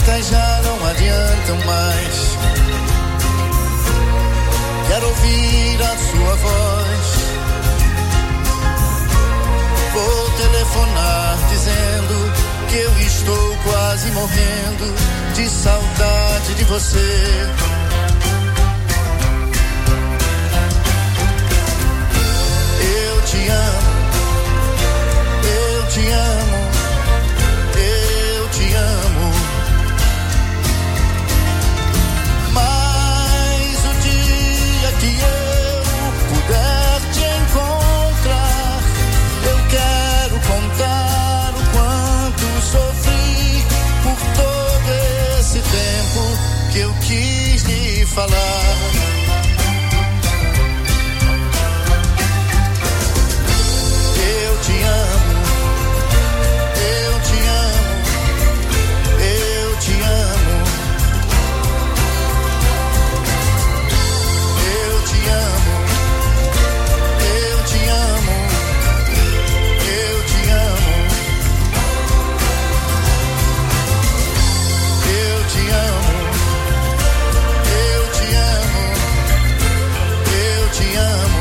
cartas já não adiantam mais. Quero ouvir a sua voz. Vou telefonar dizendo que eu estou quase morrendo de saudade de você. Eu te amo, eu te amo, eu te amo. Mas o dia que eu puder te encontrar, eu quero contar o quanto sofri por todo esse tempo que eu quis lhe falar. Eu te amo, eu te amo, eu te amo. Eu te amo, eu te amo, eu te amo. Eu te amo, eu te amo, eu te amo.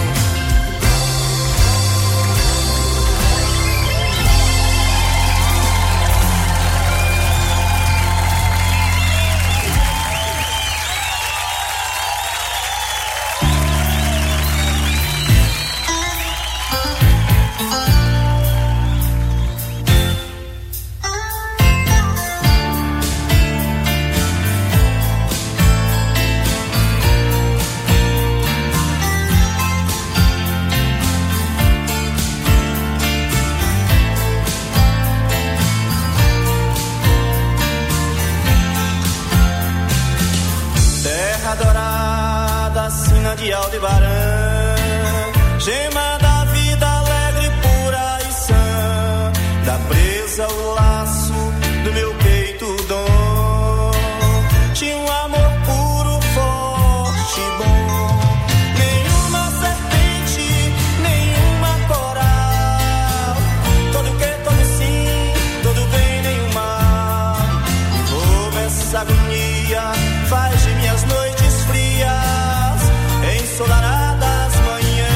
Terra dourada, sina de Aldebaran, gema da vida alegre, pura e sã, dá presa o laço do meu peito dom. Tinha um amor puro, forte e bom. Nenhuma serpente, nenhuma coral. Todo que, todo sim, todo bem, nenhum mal. Como essa agonia faz de minhas noites frias ensolaradas manhãs.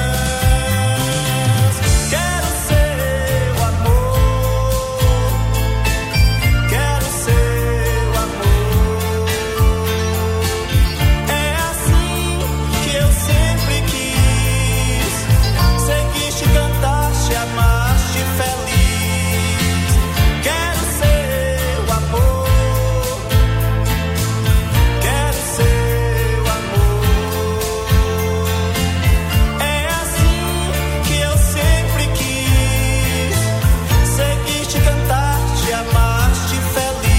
Quero seu amor, quero seu amor. É assim que eu sempre quis, seguiste, cantaste, amaste feliz. Quero seu amor, quero seu amor. É assim que eu sempre quis, seguiste, cantaste, amaste feliz.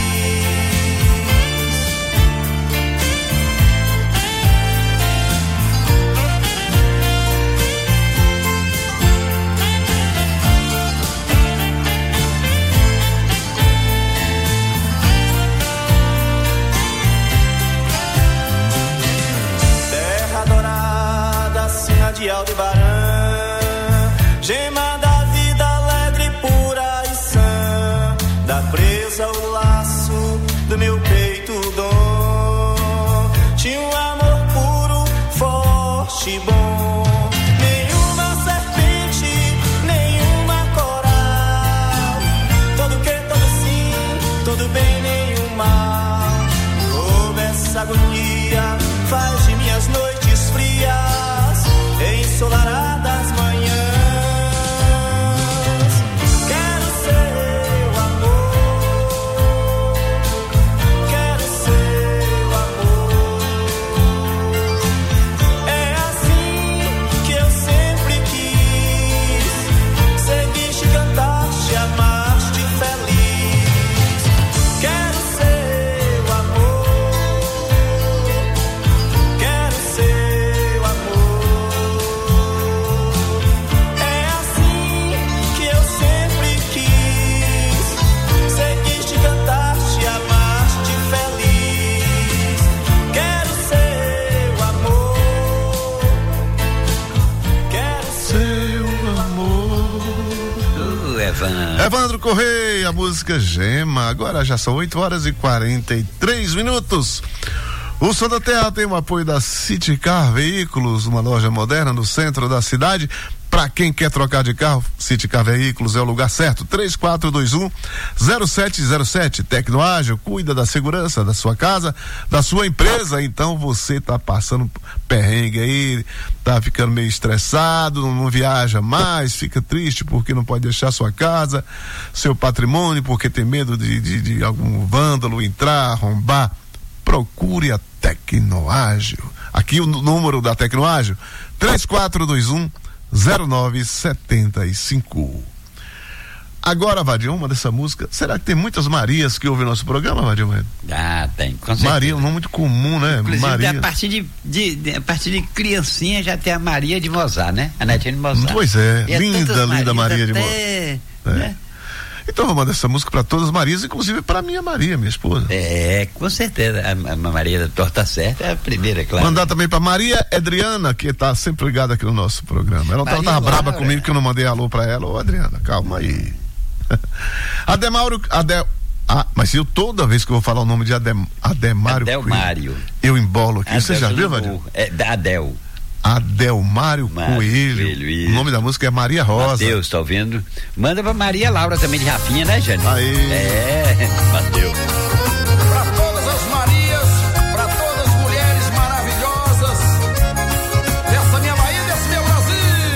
Terra dourada, sina de Aldebaran, gema da vida alegre, pura e sã, dá presa o laço do meu peito dom. Tinha um amor puro, forte e bom. Nenhuma serpente, nenhuma coral. Todo que, todo sim, todo bem, nenhum mal. Como essa agonia faz de minhas noites frias ensolaradas manhãs. Quero seu amor, quero seu amor. É assim que eu sempre quis, seguiste, cantaste, amaste feliz. Quero seu amor, quero seu amor. Correia, a música Gema. Agora já são 8h43. O Som da Terra tem o apoio da City Car Veículos, uma loja moderna no centro da cidade. Para quem quer trocar de carro, City Car Veículos é o lugar certo. 3421-0707. Tecnoágil, cuida da segurança da sua casa, da sua empresa. Então você tá passando perrengue aí, tá ficando meio estressado, não viaja mais, fica triste porque não pode deixar sua casa, seu patrimônio, porque tem medo de algum vândalo entrar, arrombar. Procure a Tecnoágil. Aqui o número da Tecnoágil: 3421-0975. Agora, Vadinho, uma dessa música. Será que tem muitas Marias que ouvem nosso programa, Vadinho? Ah, tem, com certeza. Maria é um nome muito comum, né? Inclusive, Maria. a partir de criancinha já tem a Maria de Mozart, né? A netinha de Mozart. Pois é, E linda Maria de Mozart. Né? Então vou mandar essa música para todas as Marias, inclusive para minha Maria, minha esposa. Com certeza. A Maria da Torta Certa é a primeira, claro. Mandar também para Maria Adriana, que tá sempre ligada aqui no nosso programa. Ela tava braba comigo que eu não mandei alô para ela. Ô, Adriana, calma aí. Mas eu toda vez que eu vou falar o nome de Ademário Coelho, eu embolo aqui. Você já viu, Vadinho? É da Adelmário Coelho. O nome da música é Maria Rosa. Mateus, tá ouvindo? Manda pra Maria Laura também de Rafinha, né, Jane? Aí. Mateus. Pra todas as Marias, pra todas as mulheres maravilhosas dessa minha Bahia, desse meu Brasil.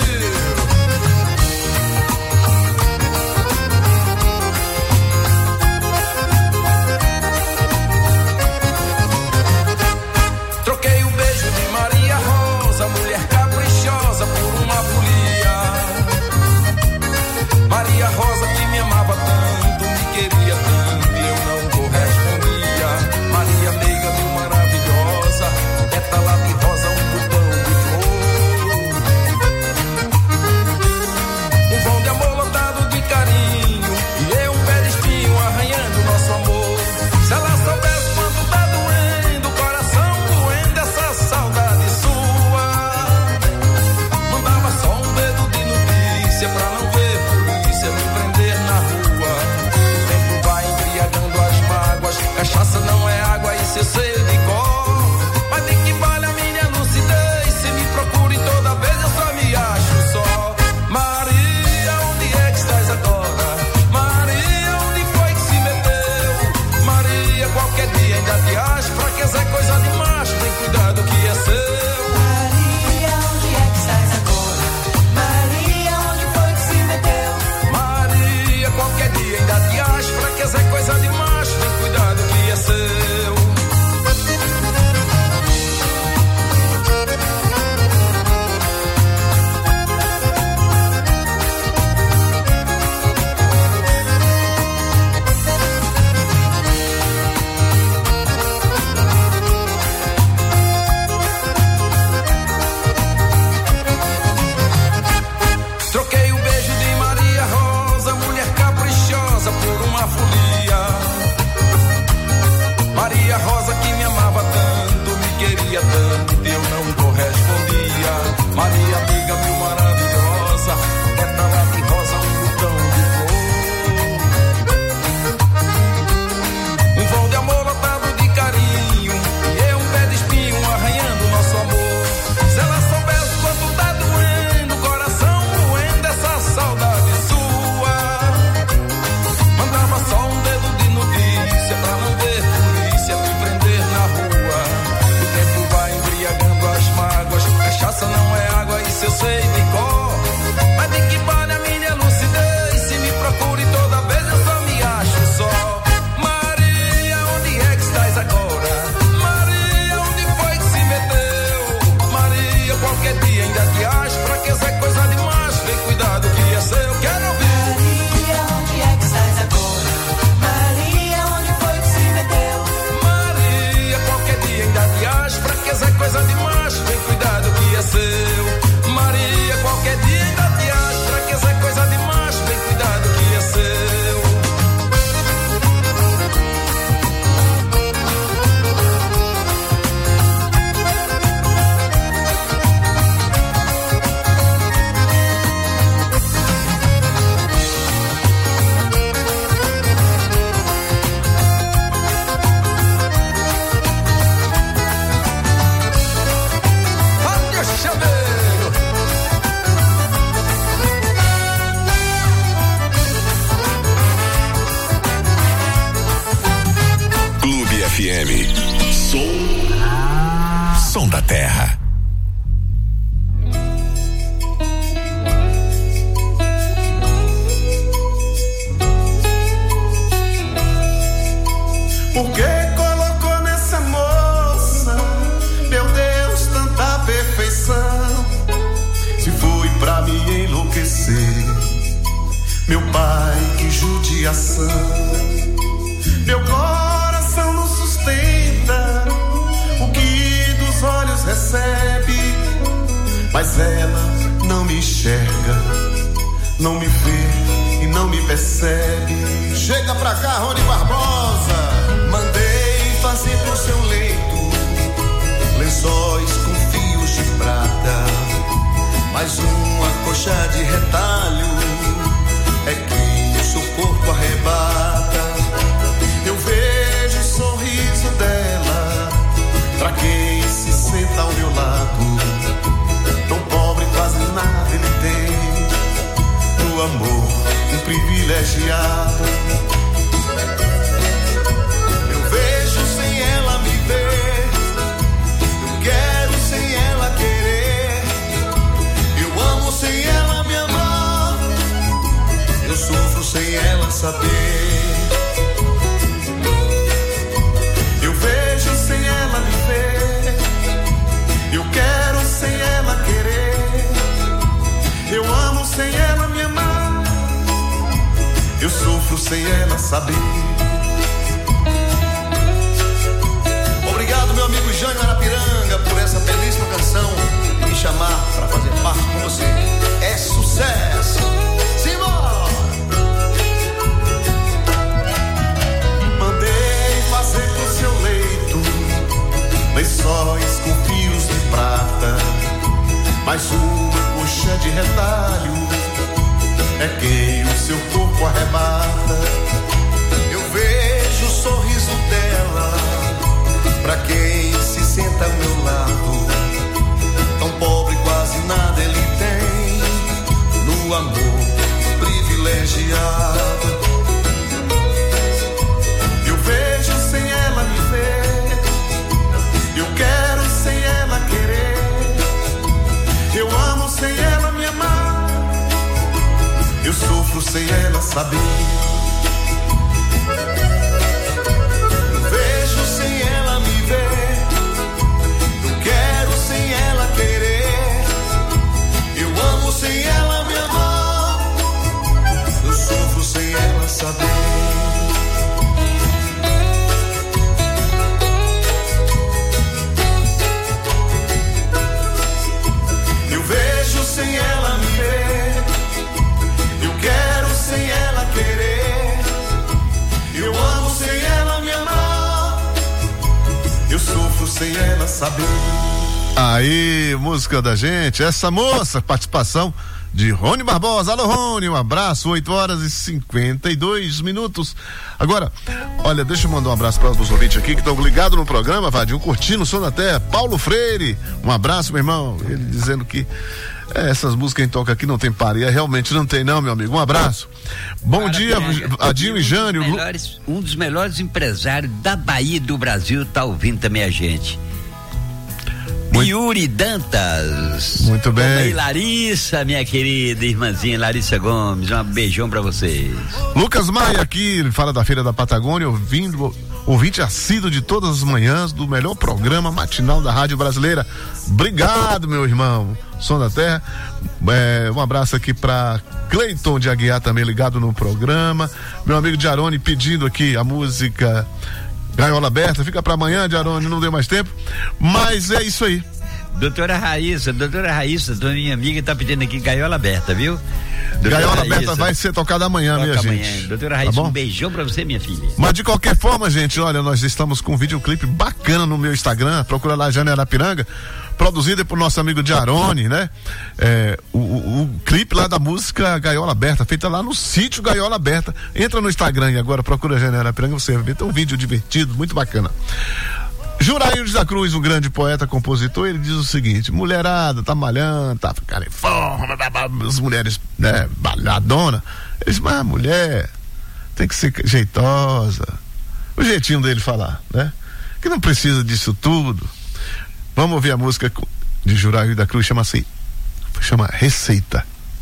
Troquei um beijo de Maria Rosa, mulher caprichosa, por uma folia. Maria Rosa que me amava tanto, me queria tanto, e eu FM. Som da Terra. Por que colocou nessa moça, meu Deus, tanta perfeição? Se foi pra me enlouquecer, meu pai, que judiação. Meu coração não sustenta o que dos olhos recebe, mas ela não me enxerga, não me vê e não me percebe. Chega pra cá, Rony Barbosa. Mandei fazer pro seu leito lençóis com fios de prata, mais uma coxa de retalho é que o seu corpo arrebata. Eu vejo o sorriso dela pra quem se senta ao meu lado. Tão pobre, quase nada ele tem, no amor, um privilegiado. Eu vejo sem ela me ver, eu quero sem ela querer, eu amo sem ela me amar, eu sofro sem ela saber. Eu vejo sem ela me ver, eu quero sem ela querer, eu amo sem ela me amar, eu sofro sem ela saber. Obrigado, meu amigo Jânio Arapiranga, por essa belíssima canção e me chamar para fazer parte com você. É sucesso! Simbora! Mandei fazer pro seu leito lençóis com fios de prata, mais uma coxa de retalho é quem o seu corpo arrebata. Eu vejo o sorriso dela pra quem se senta ao meu lado. Tão pobre, quase nada ele tem, no amor privilegiado. Eu vejo sem ela me ver, eu quero sem ela querer, eu amo sem ela me amar, eu sofro sem ela saber. Eu vejo sem ela me ver, eu quero sem ela querer, eu amo sem ela me amar, eu sofro sem ela saber. Eu vejo sem ela me ver, eu quero sem ela querer, eu amo sem ela me amar, eu sofro sem ela saber. Aí, música da gente, essa moça, participação de Rony Barbosa. Alô, Rony, um abraço, 8h52. Agora, olha, deixa eu mandar um abraço para os ouvintes aqui que estão ligados no programa, Vadinho, curtindo o Som da Terra. Paulo Freire, um abraço, meu irmão. Ele dizendo que essas músicas que a gente toca aqui não tem pareia, realmente não tem não, meu amigo. Um abraço. Bom dia, Adinho e Jânio. Um dos melhores empresários da Bahia e do Brasil tá ouvindo também a gente. Yuri Dantas. Muito bem. E Larissa, minha querida irmãzinha Larissa Gomes, um beijão pra vocês. Lucas Maia aqui, ele fala da Feira da Patagônia, ouvinte assíduo de todas as manhãs do melhor programa matinal da Rádio Brasileira. Obrigado, meu irmão. Som da Terra. Um abraço aqui pra Cleiton de Aguiar, também ligado no programa. Meu amigo Diarone pedindo aqui a música Gaiola Aberta. Fica pra amanhã, Diarone, não deu mais tempo, mas é isso aí. Doutora Raíssa, minha amiga, tá pedindo aqui Gaiola Aberta, viu? Gaiola Aberta vai ser tocada amanhã, minha gente. Doutora Raíssa, um beijão pra você, minha filha. Mas de qualquer forma, gente, olha, nós estamos com um videoclipe bacana no meu Instagram, procura lá Jânio Arapiranga, produzido por nosso amigo Diarone, né? O clipe lá da música Gaiola Aberta, feita lá no sítio Gaiola Aberta. Entra no Instagram e agora procura Jânio Arapiranga, você vai ver, tem um vídeo divertido, muito bacana. Jurair da Cruz, um grande poeta, compositor, ele diz o seguinte: mulherada, tá malhando, tá ficando em forma, as mulheres, né, balhadona. Ele diz, mas a mulher tem que ser jeitosa, o jeitinho dele falar, né? Que não precisa disso tudo. Vamos ouvir a música de Juraí da Cruz, chama Receita.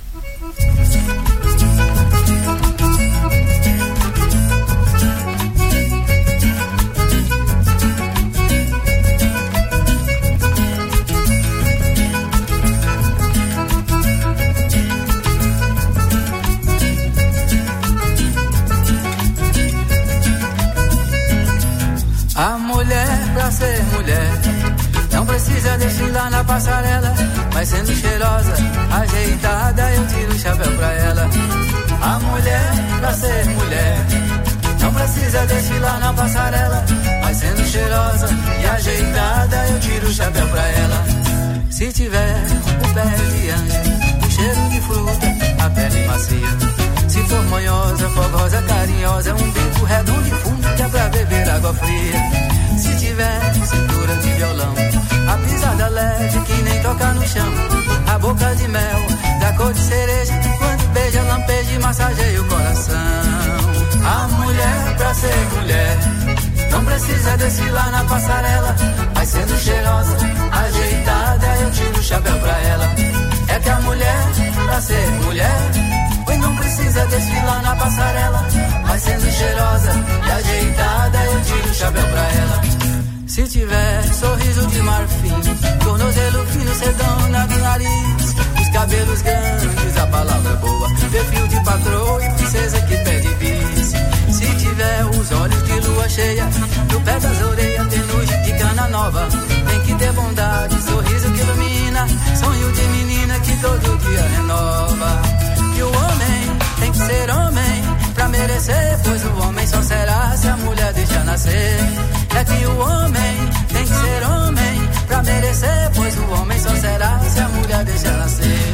A mulher, pra ser mulher, não precisa desfilar na passarela, mas sendo cheirosa, ajeitada, eu tiro o chapéu pra ela. A mulher, pra ser mulher, não precisa desfilar na passarela, mas sendo cheirosa e ajeitada, eu tiro o chapéu pra ela. Se tiver o pé de anjo, o cheiro de fruta, a pele macia, se for manhosa, fogosa, carinhosa, um bico redondo e fundo que é pra beber água fria. Se tiver cintura de violão, a pisada leve que nem toca no chão, a boca de mel da cor de cereja, quando beija, lampeja e massageia o coração. A mulher, pra ser mulher, não precisa desfilar na passarela, mas sendo cheirosa, ajeitada, eu tiro o chapéu pra ela. É que a mulher, pra ser mulher, pois não precisa desfilar na passarela, mas sendo cheirosa e ajeitada, eu tiro o chapéu pra ela. Se tiver sorriso de marfim, tornozelo fino, sedona do nariz, os cabelos grandes, a palavra boa, perfil de patroa e princesa que pede bis. Se tiver os olhos de lua cheia, no pé das orelhas tem luz de cana nova, tem que ter bondade, sorriso que ilumina, sonho de menina que todo dia renova. E o homem tem que ser homem pra merecer, pois o homem só será se a mulher deixar nascer. É que o homem tem que ser homem pra merecer, pois o homem só será se a mulher deixar nascer.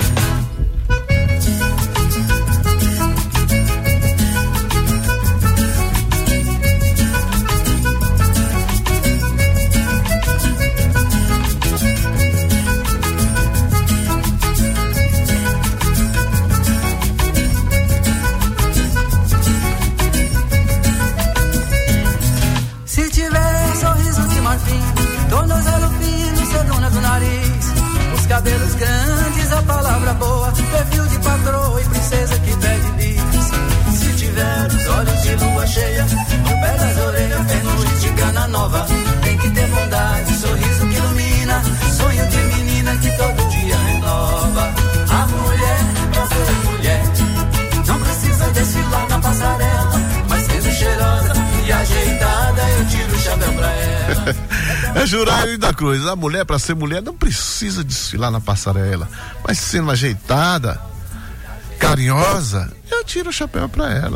Tornozelo fino, sedona do nariz, os cabelos grandes, a palavra boa, perfil de patroa e princesa que pede bis. Se tiver os olhos de lua cheia, no pé das orelhas tem luz de cana nova, tem que ter bondade, sorriso que ilumina, sonho de menina que todo dia renova. A mulher, pra ser mulher, não precisa desfilar na passarela, mas sendo cheirosa e ajeitada, eu tiro o chapéu pra ela. É Juraí da Cruz. A mulher, pra ser mulher, não precisa desfilar na passarela, mas sendo ajeitada, carinhosa, eu tiro o chapéu pra ela.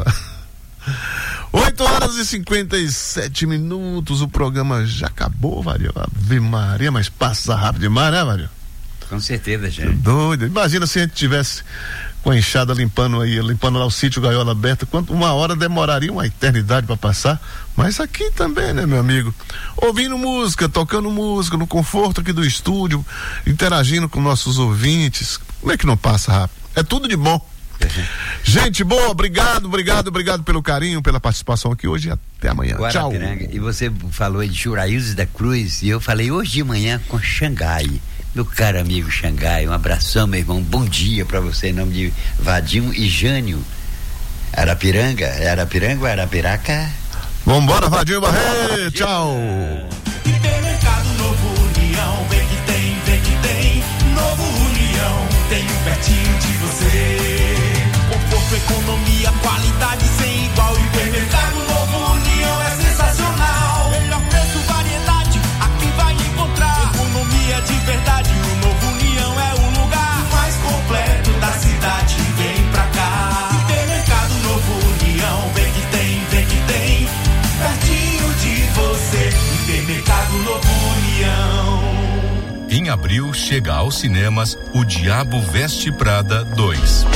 8h57, o programa já acabou, Vario. Ave Maria, mas passa rápido demais, né, Vario? Com certeza, gente. Doido. Imagina se a gente tivesse com a enxada limpando lá o sítio Gaiola Aberta, quanto uma hora demoraria uma eternidade para passar, mas aqui também, né, meu amigo, ouvindo música, tocando música, no conforto aqui do estúdio, interagindo com nossos ouvintes, como é que não passa rápido? É tudo de bom. Gente boa, obrigado pelo carinho, pela participação aqui hoje e até amanhã. Tchau. E você falou de Juraí da Cruz e eu falei hoje de manhã com Xangai. Meu caro amigo Xangai, um abração, meu irmão, bom dia pra você, em nome de Vadinho e Jânio. Arapiranga, é Arapiranga ou Arapiraca? Vambora, Vadinho Barreto, tchau. Hipermercado Novo União, vem que tem, Novo União, tem um pertinho de você. Conforto, economia, qualidade sem igual, Hipermercado Novo União é sensacional. Melhor preço, variedade, aqui vai encontrar. Economia de verdade, o Novo União é o lugar mais completo da cidade, vem pra cá. Hipermercado Novo União, vem que tem, pertinho de você, Hipermercado Novo União. Em abril chega aos cinemas O Diabo Veste Prada 2.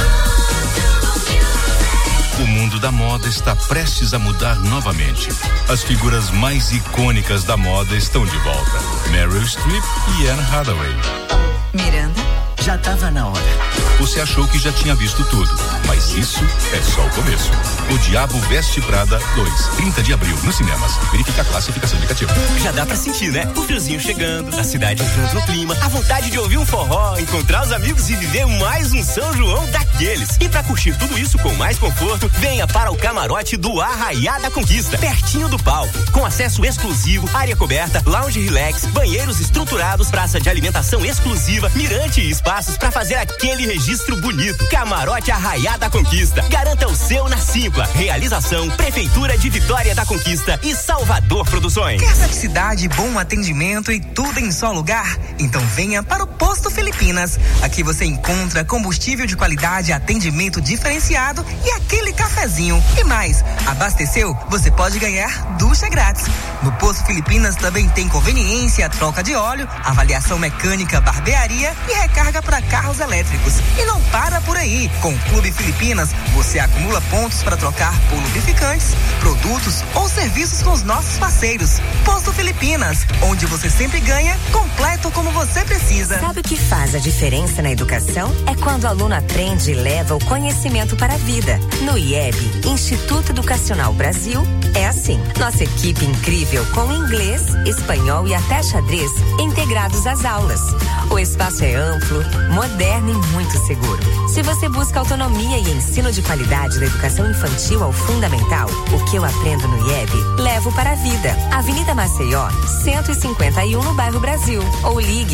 O mundo da moda está prestes a mudar novamente. As figuras mais icônicas da moda estão de volta. Meryl Streep e Anne Hathaway. Miranda, Já tava na hora. Você achou que já tinha visto tudo, mas isso é só o começo. O Diabo Veste Prada 2, 30 de abril, nos cinemas. Verifica a classificação indicativa. Já dá pra sentir, né? O friozinho chegando, a cidade entrando no clima, a vontade de ouvir um forró, encontrar os amigos e viver mais um São João daqueles. E pra curtir tudo isso com mais conforto, venha para o camarote do Arraiá da Conquista, pertinho do palco, com acesso exclusivo, área coberta, lounge relax, banheiros estruturados, praça de alimentação exclusiva, mirante e espaços pra fazer aquele registro bonito. Camarote Arraiá da Conquista. Garanta o seu na Simpla. Realização Prefeitura de Vitória da Conquista e Salvador Produções. Quer praticidade, bom atendimento e tudo em só lugar? Então venha para o Posto Filipinas. Aqui você encontra combustível de qualidade, atendimento diferenciado e aquele cafezinho. E mais, abasteceu? Você pode ganhar ducha grátis. No Posto Filipinas também tem conveniência, troca de óleo, avaliação mecânica, barbearia e recarga para carros elétricos. E não para por aí. Com o Clube Filipinas, você acumula pontos para trocar por lubrificantes, produtos ou serviços com os nossos parceiros. Posto Filipinas, onde você sempre ganha, completo como você precisa. Sabe o que faz a diferença na educação? É quando o aluno aprende e leva o conhecimento para a vida. No IEB, Instituto Educacional Brasil, é assim. Nossa equipe incrível com inglês, espanhol e até xadrez integrados às aulas. O espaço é amplo, moderno e muito seguro. Se você busca autonomia e ensino de qualidade da educação infantil ao fundamental, o que eu aprendo no IEB, levo para a vida. Avenida Maceió, 151 no bairro Brasil. Ou ligue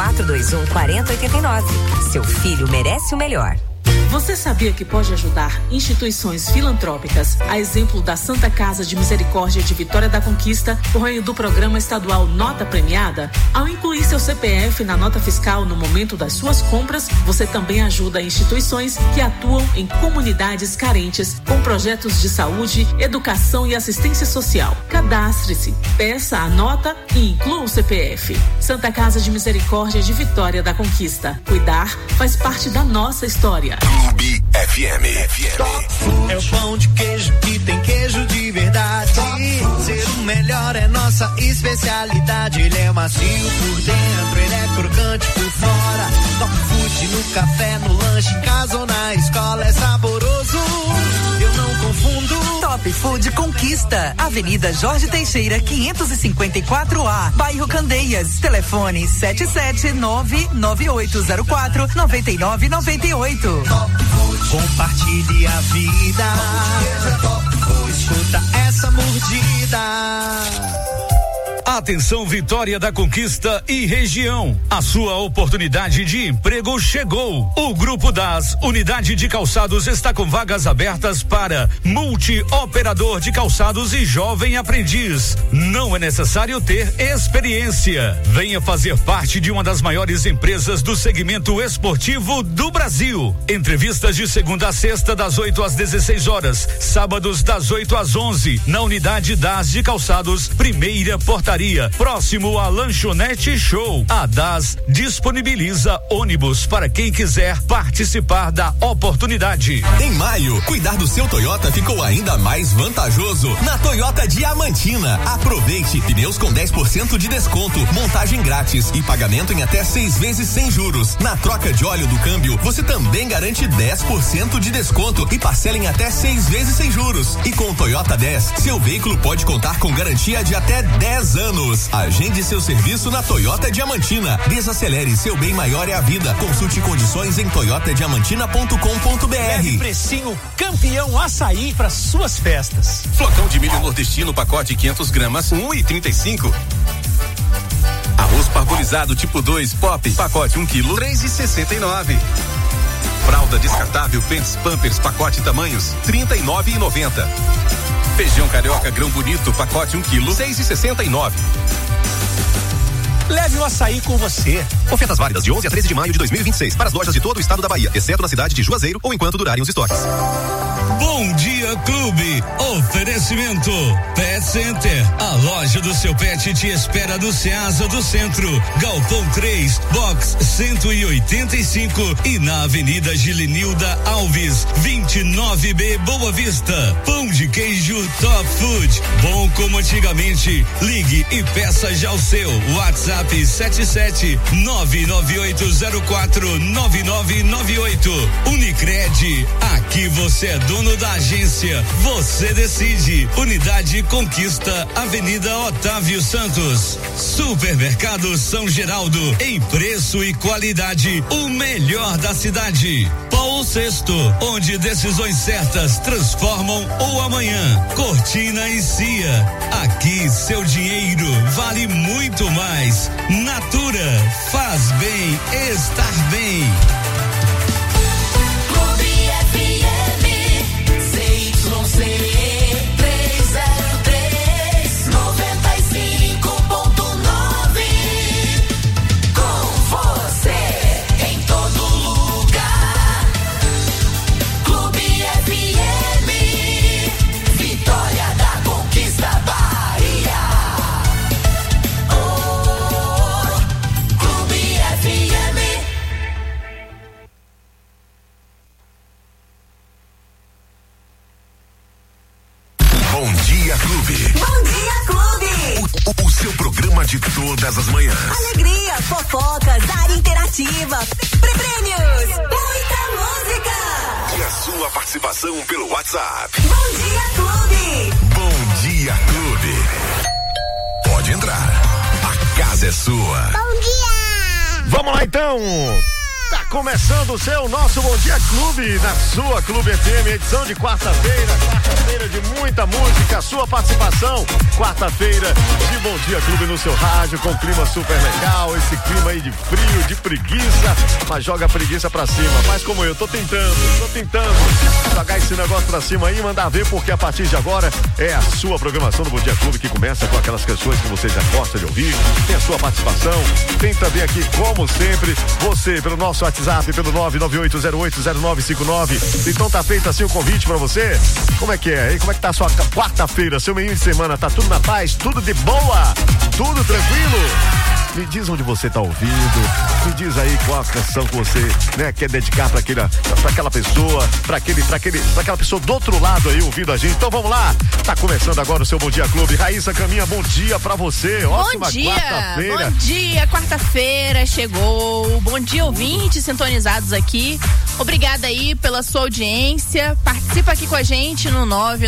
3421-4089. Seu filho merece o melhor. Você sabia que pode ajudar instituições filantrópicas, a exemplo da Santa Casa de Misericórdia de Vitória da Conquista, por meio do programa estadual Nota Premiada? Ao incluir seu CPF na nota fiscal no momento das suas compras, você também ajuda instituições que atuam em comunidades carentes com projetos de saúde, educação e assistência social. Cadastre-se, peça a nota e inclua o CPF. Santa Casa de Misericórdia de Vitória da Conquista. Cuidar faz parte da nossa história. Clube FM. É o pão de queijo que tem queijo de verdade. Ser o melhor é nossa especialidade. Ele é macio por dentro, ele é crocante por fora. Top Food no café, no lanche, em casa ou na escola é saboroso. Eu não confundo. Top Food Conquista, Avenida Jorge Teixeira, 554A, bairro Candeias. Telefone 77998049998. Compartilhe a vida. Escuta essa mordida. Atenção Vitória da Conquista e região. A sua oportunidade de emprego chegou. O Grupo das Unidade de Calçados está com vagas abertas para multi-operador de calçados e jovem aprendiz. Não é necessário ter experiência. Venha fazer parte de uma das maiores empresas do segmento esportivo do Brasil. Entrevistas de segunda a sexta das 8 às 16 horas, sábados das 8 às 11, na Unidade das de Calçados, primeira portaria, próximo à Lanchonete Show. A DAS disponibiliza ônibus para quem quiser participar da oportunidade. Em maio, cuidar do seu Toyota ficou ainda mais vantajoso na Toyota Diamantina. Aproveite pneus com 10% de desconto, montagem grátis e pagamento em até 6 vezes sem juros. Na troca de óleo do câmbio, você também garante 10% de desconto e parcela em até 6 vezes sem juros. E com o Toyota 10, seu veículo pode contar com garantia de até 10 anos. Agende seu serviço na Toyota Diamantina. Desacelere, seu bem maior é a vida. Consulte condições em toyotadiamantina.com.br. Leve precinho campeão açaí para suas festas. Flocão de milho nordestino, pacote 500 gramas, 1,35. Arroz parbolizado tipo 2 Pop, pacote 1 quilo, 3,69. Fralda descartável Pants Pampers, pacote tamanhos, 39,90. Feijão carioca grão bonito, pacote 1 quilo, 6,69. Leve o açaí com você. Ofertas válidas de 11 a 13 de maio de 2026 para as lojas de todo o estado da Bahia, exceto na cidade de Juazeiro ou enquanto durarem os estoques. Bom dia, Dia Clube. Oferecimento Pet Center. A loja do seu pet te espera do Ceasa do Centro, Galpão 3, Box 185 e na Avenida Gilenilda Alves, 29B, Boa Vista. Pão de queijo Top Food, bom como antigamente. Ligue e peça já o seu. WhatsApp 77-99804-9998. Unicred, aqui você é dono da agência, você decide. Unidade Conquista, Avenida Otávio Santos. Supermercado São Geraldo, em preço e qualidade, o melhor da cidade. Paulo Sexto, onde decisões certas transformam o amanhã. Cortina e Cia, aqui seu dinheiro vale muito mais. Natura, faz bem estar bem. Clube FM, CYC. O seu programa de todas as manhãs. Alegria, fofocas, área interativa, prêmios, muita música. E a sua participação pelo WhatsApp. Bom Dia Clube. Bom Dia Clube. Pode entrar. A casa é sua. Bom dia. Vamos lá então. Tá começando o nosso Bom Dia Clube, na sua Clube FM, edição de quarta-feira de muita música, sua participação, quarta-feira de Bom Dia Clube no seu rádio, com clima super legal, esse clima aí de frio, de preguiça, mas joga a preguiça pra cima, faz como eu, tô tentando jogar esse negócio pra cima aí e mandar ver, porque a partir de agora é a sua programação do Bom Dia Clube, que começa com aquelas canções que você já gosta de ouvir, tem a sua participação, tem também aqui, como sempre, você, pelo nosso WhatsApp, pelo 998080959. Então tá feito assim o convite pra você? Como é que é? E como é que tá a sua quarta-feira, seu meio de semana? Tá tudo na paz? Tudo de boa? Tudo tranquilo? Me diz onde você tá ouvindo, me diz aí qual a canção que você, né, quer dedicar pra aquela pessoa, pra aquela pessoa do outro lado aí ouvindo a gente. Então vamos lá, tá começando agora o seu Bom Dia Clube. Raíssa Caminha, bom dia pra você. Ótima quarta-feira. Bom dia, quarta-feira chegou. Bom dia, ouvintes sintonizados aqui. Obrigada aí pela sua audiência. Participa aqui com a gente no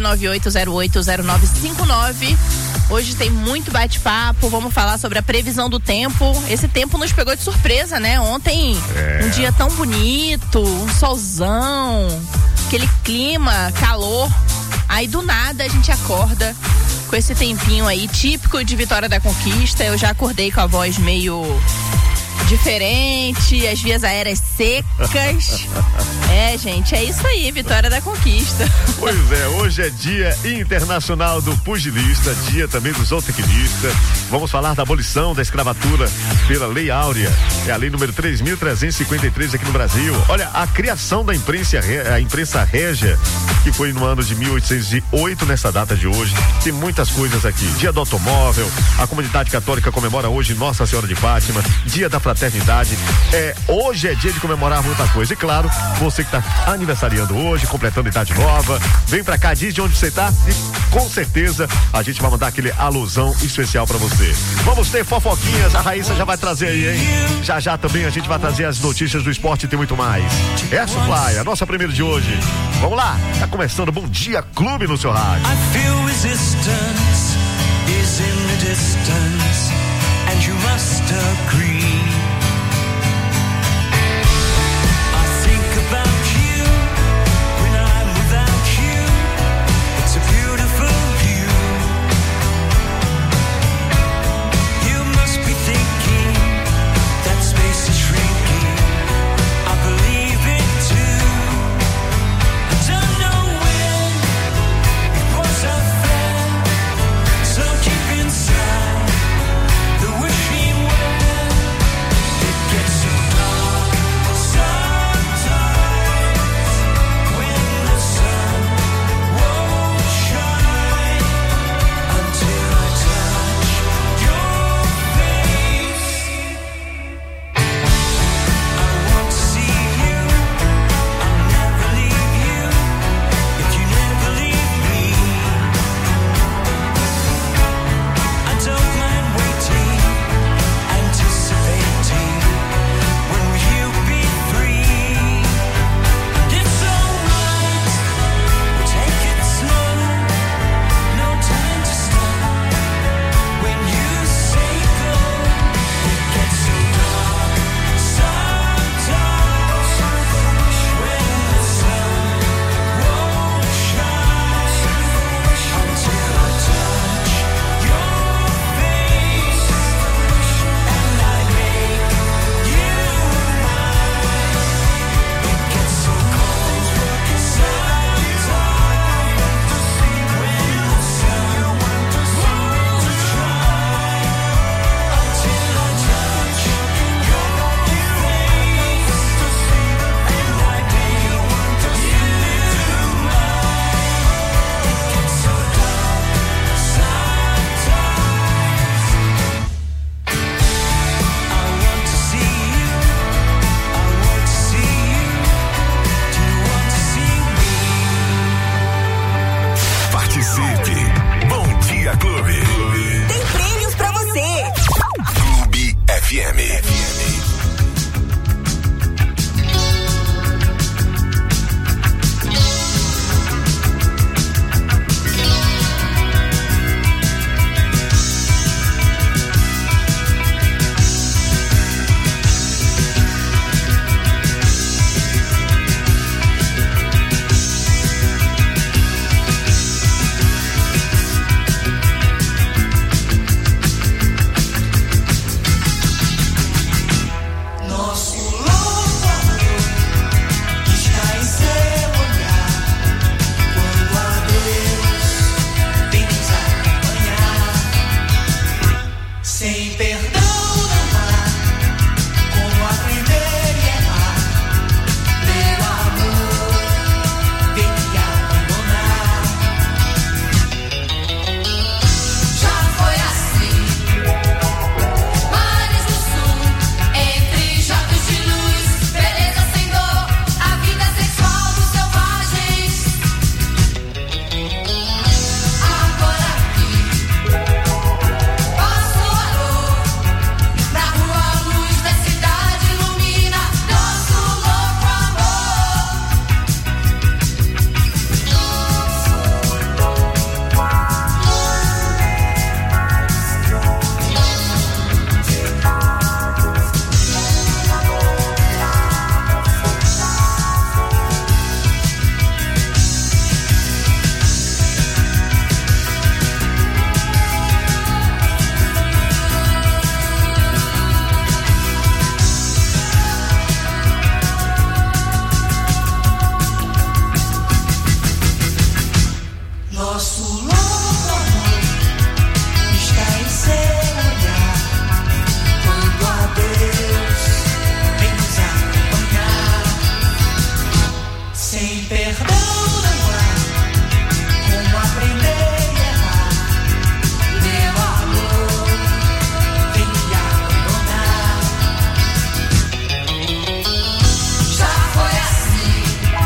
998080959. Hoje tem muito bate-papo, vamos falar sobre a previsão do tempo. Esse tempo nos pegou de surpresa, né? Ontem, um dia tão bonito, um solzão, aquele clima, calor. Aí do nada a gente acorda com esse tempinho aí, típico de Vitória da Conquista. Eu já acordei com a voz meio diferente, as vias aéreas secas. É, gente, é isso aí, Vitória da Conquista. Pois é, hoje é Dia Internacional do Pugilista, dia também do zootecnista. Vamos falar da abolição da escravatura pela Lei Áurea. É a lei número 3.353 aqui no Brasil. Olha, a criação da imprensa régia, que foi no ano de 1808, nessa data de hoje. Tem muitas coisas aqui. Dia do automóvel, a comunidade católica comemora hoje Nossa Senhora de Fátima, dia da fraternidade. Hoje é dia de comemorar muita coisa. E claro, você que tá aniversariando hoje, completando idade nova, vem pra cá, diz de onde você tá e com certeza a gente vai mandar aquele alusão especial pra você. Vamos ter fofoquinhas, a Raíssa já vai trazer aí, hein? Já também a gente vai trazer as notícias do esporte e tem muito mais. É Supply, a nossa primeira de hoje. Vamos lá, tá começando Bom Dia Clube no seu rádio. I feel resistance is in the distance and you must agree. Inside sem perdão.